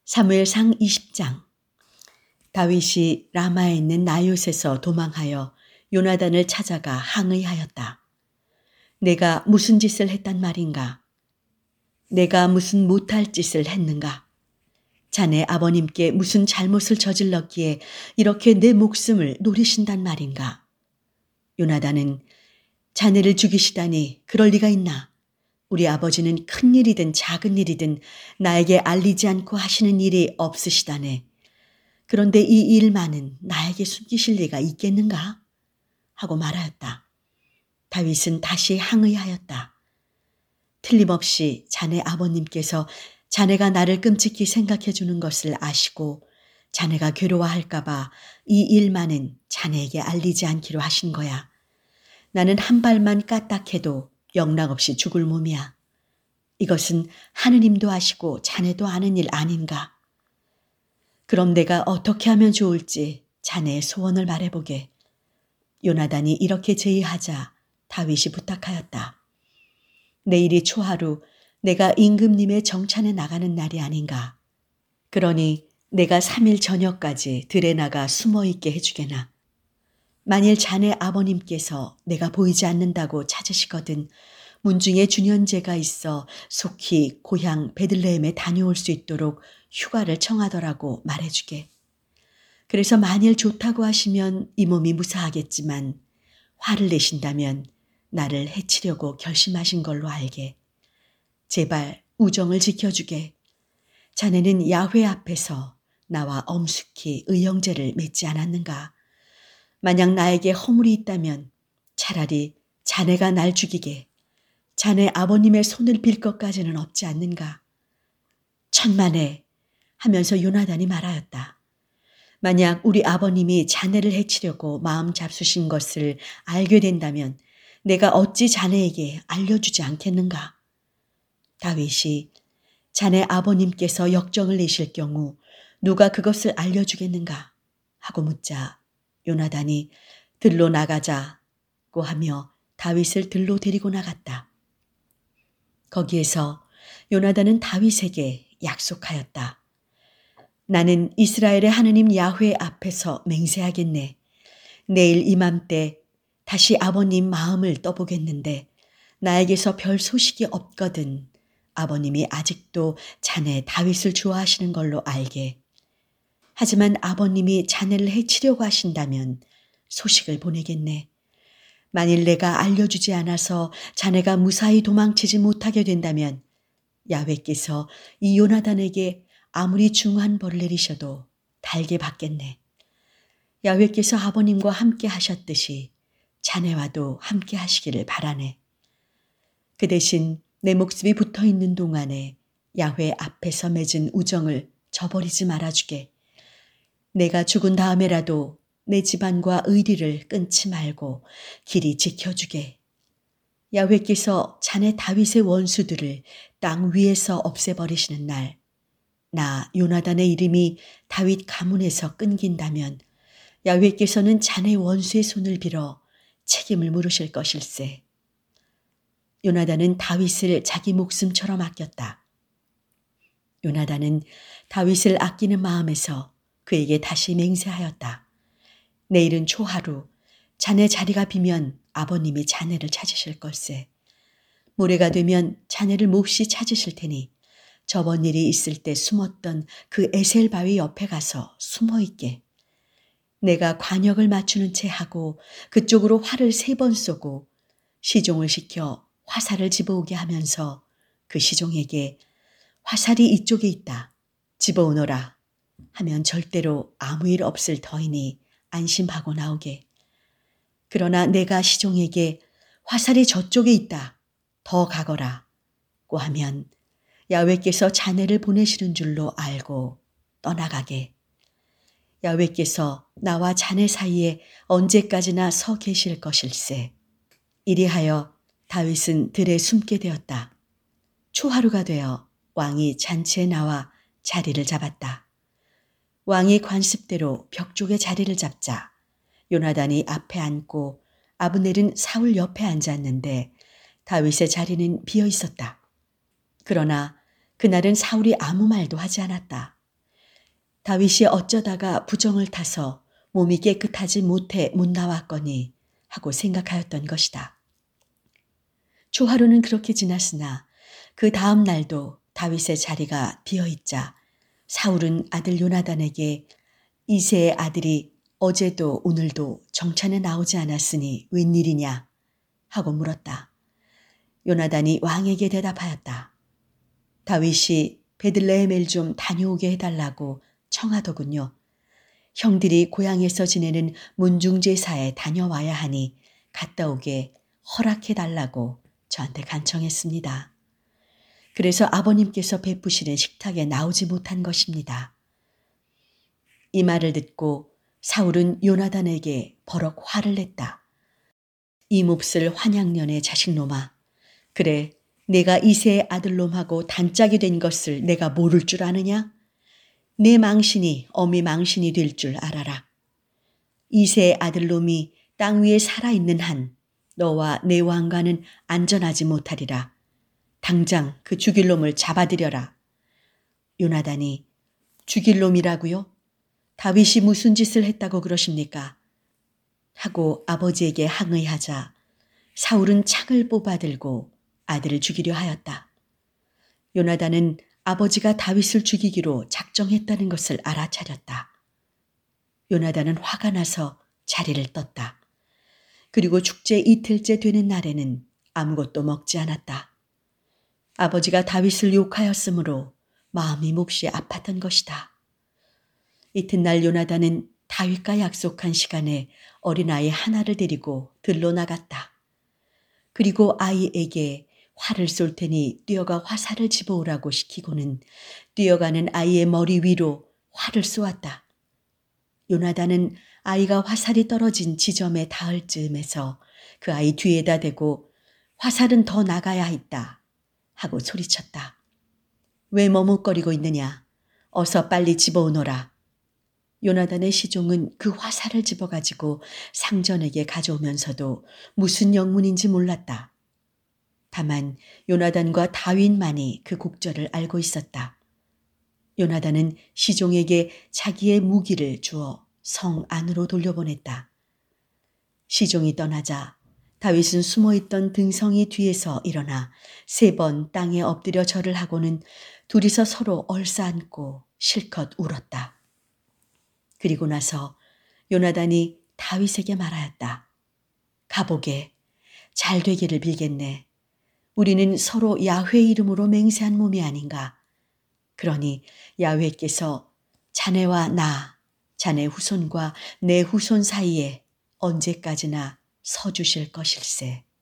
사무엘상 20장. 다윗이 라마에 있는 나요셋에서 도망하여 요나단을 찾아가 항의하였다. 내가 무슨 짓을 했단 말인가? 내가 무슨 못할 짓을 했는가? 자네 아버님께 무슨 잘못을 저질렀기에 이렇게 내 목숨을 노리신단 말인가? 요나단은 자네를 죽이시다니 그럴 리가 있나? 우리 아버지는 큰 일이든 작은 일이든 나에게 알리지 않고 하시는 일이 없으시다네. 그런데 이 일만은 나에게 숨기실 리가 있겠는가? 하고 말하였다. 다윗은 다시 항의하였다. 틀림없이 자네 아버님께서 자네가 나를 끔찍히 생각해 주는 것을 아시고 자네가 괴로워할까 봐 이 일만은 자네에게 알리지 않기로 하신 거야. 나는 한 발만 까딱해도 영락없이 죽을 몸이야. 이것은 하느님도 아시고 자네도 아는 일 아닌가? 그럼 내가 어떻게 하면 좋을지 자네의 소원을 말해보게. 요나단이 이렇게 제의하자 다윗이 부탁하였다. 내일이 초하루 내가 임금님의 정찬에 나가는 날이 아닌가. 그러니 내가 3일 저녁까지 들에 나가 숨어있게 해주게나. 만일 자네 아버님께서 내가 보이지 않는다고 찾으시거든 문중에 준현제가 있어 속히 고향 베들레헴에 다녀올 수 있도록 휴가를 청하더라고 말해주게. 그래서 만일 좋다고 하시면 이 몸이 무사하겠지만 화를 내신다면 나를 해치려고 결심하신 걸로 알게. 제발 우정을 지켜주게. 자네는 야훼 앞에서 나와 엄숙히 의형제를 맺지 않았는가? 만약 나에게 허물이 있다면 차라리 자네가 날 죽이게. 자네 아버님의 손을 빌 것까지는 없지 않는가? 천만에 하면서 요나단이 말하였다. 만약 우리 아버님이 자네를 해치려고 마음 잡수신 것을 알게 된다면 내가 어찌 자네에게 알려주지 않겠는가? 다윗이 자네 아버님께서 역정을 내실 경우 누가 그것을 알려주겠는가? 하고 묻자 요나단이 들로 나가자고 하며 다윗을 들로 데리고 나갔다. 거기에서 요나단은 다윗에게 약속하였다. 나는 이스라엘의 하느님 야훼 앞에서 맹세하겠네. 내일 이맘때 다시 아버님 마음을 떠보겠는데 나에게서 별 소식이 없거든 아버님이 아직도 자네 다윗을 좋아하시는 걸로 알게. 하지만 아버님이 자네를 해치려고 하신다면 소식을 보내겠네. 만일 내가 알려주지 않아서 자네가 무사히 도망치지 못하게 된다면 야훼께서 이 요나단에게 아무리 중한 벌을 내리셔도 달게 받겠네. 야훼께서 아버님과 함께 하셨듯이 자네와도 함께 하시기를 바라네. 그 대신 내 목숨이 붙어있는 동안에 야훼 앞에서 맺은 우정을 저버리지 말아주게. 내가 죽은 다음에라도 내 집안과 의리를 끊지 말고 길이 지켜주게. 야훼께서 자네 다윗의 원수들을 땅 위에서 없애버리시는 날, 나 요나단의 이름이 다윗 가문에서 끊긴다면 야훼께서는 자네 원수의 손을 빌어 책임을 물으실 것일세. 요나단은 다윗을 자기 목숨처럼 아꼈다. 요나단은 다윗을 아끼는 마음에서 그에게 다시 맹세하였다. 내일은 초하루 자네 자리가 비면 아버님이 자네를 찾으실 걸세. 모레가 되면 자네를 몹시 찾으실 테니 저번 일이 있을 때 숨었던 그 에셀 바위 옆에 가서 숨어있게. 내가 관역을 맞추는 채 하고 그쪽으로 활을 3번 쏘고 시종을 시켜 화살을 집어오게 하면서 그 시종에게 화살이 이쪽에 있다. 집어오너라 하면 절대로 아무 일 없을 터이니 안심하고 나오게. 그러나 내가 시종에게 화살이 저쪽에 있다. 더 가거라 고 하면 야훼께서 자네를 보내시는 줄로 알고 떠나가게. 야훼께서 나와 자네 사이에 언제까지나 서 계실 것일세. 이리하여 다윗은 들에 숨게 되었다. 초하루가 되어 왕이 잔치에 나와 자리를 잡았다. 왕이 관습대로 벽 쪽에 자리를 잡자 요나단이 앞에 앉고 아브넬은 사울 옆에 앉았는데 다윗의 자리는 비어 있었다. 그러나 그날은 사울이 아무 말도 하지 않았다. 다윗이 어쩌다가 부정을 타서 몸이 깨끗하지 못해 못 나왔거니 하고 생각하였던 것이다. 초하루는 그렇게 지났으나 그 다음 날도 다윗의 자리가 비어있자 사울은 아들 요나단에게 이새의 아들이 어제도 오늘도 정찬에 나오지 않았으니 웬일이냐 하고 물었다. 요나단이 왕에게 대답하였다. 다윗이 베들레헴을 좀 다녀오게 해달라고 청하더군요. 형들이 고향에서 지내는 문중제사에 다녀와야 하니 갔다 오게 허락해달라고 저한테 간청했습니다. 그래서 아버님께서 베푸시는 식탁에 나오지 못한 것입니다. 이 말을 듣고 사울은 요나단에게 버럭 화를 냈다. 이 몹쓸 환양년의 자식놈아. 그래, 내가 이새의 아들놈하고 단짝이 된 것을 내가 모를 줄 아느냐? 내 망신이 어미 망신이 될 줄 알아라. 이새의 아들놈이 땅 위에 살아있는 한 너와 내 왕가는 안전하지 못하리라. 당장 그 죽일 놈을 잡아들여라. 요나단이 죽일 놈이라고요? 다윗이 무슨 짓을 했다고 그러십니까? 하고 아버지에게 항의하자 사울은 창을 뽑아들고 아들을 죽이려 하였다. 요나단은 아버지가 다윗을 죽이기로 작정했다는 것을 알아차렸다. 요나단은 화가 나서 자리를 떴다. 그리고 축제 이틀째 되는 날에는 아무것도 먹지 않았다. 아버지가 다윗을 욕하였으므로 마음이 몹시 아팠던 것이다. 이튿날 요나단은 다윗과 약속한 시간에 어린아이 하나를 데리고 들로 나갔다. 그리고 아이에게 활을 쏠 테니 뛰어가 화살을 집어오라고 시키고는 뛰어가는 아이의 머리 위로 활을 쏘았다. 요나단은 아이가 화살이 떨어진 지점에 닿을 즈음에서 그 아이 뒤에다 대고 화살은 더 나가야 했다 하고 소리쳤다. 왜 머뭇거리고 있느냐? 어서 빨리 집어오너라. 요나단의 시종은 그 화살을 집어가지고 상전에게 가져오면서도 무슨 영문인지 몰랐다. 다만 요나단과 다윗만이 그 곡절을 알고 있었다. 요나단은 시종에게 자기의 무기를 주어 성 안으로 돌려보냈다. 시종이 떠나자 다윗은 숨어있던 등성이 뒤에서 일어나 3번 땅에 엎드려 절을 하고는 둘이서 서로 얼싸안고 실컷 울었다. 그리고 나서 요나단이 다윗에게 말하였다. 가보게, 잘 되기를 빌겠네. 우리는 서로 야훼 이름으로 맹세한 몸이 아닌가. 그러니 야훼께서 자네와 나, 자네 후손과 내 후손 사이에 언제까지나 서주실 것일세.